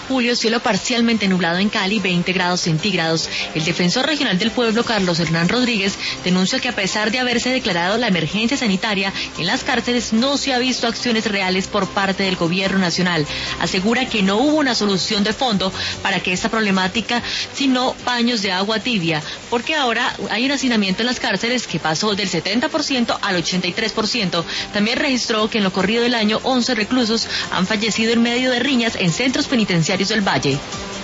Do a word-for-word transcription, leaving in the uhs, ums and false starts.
Julio, cielo parcialmente nublado en Cali, veinte grados centígrados. El defensor regional del pueblo, Carlos Hernán Rodríguez, denuncia que a pesar de haberse declarado la emergencia sanitaria, en las cárceles no se ha visto acciones reales por parte del gobierno nacional. Asegura que no hubo una solución de fondo para que esta problemática, sino baños de agua tibia, porque ahora hay un hacinamiento en las cárceles que pasó del setenta por ciento al ochenta y tres por ciento. También registró que en lo corrido del año once reclusos han fallecido en medio de riñas en centros penitenciarios del Valle.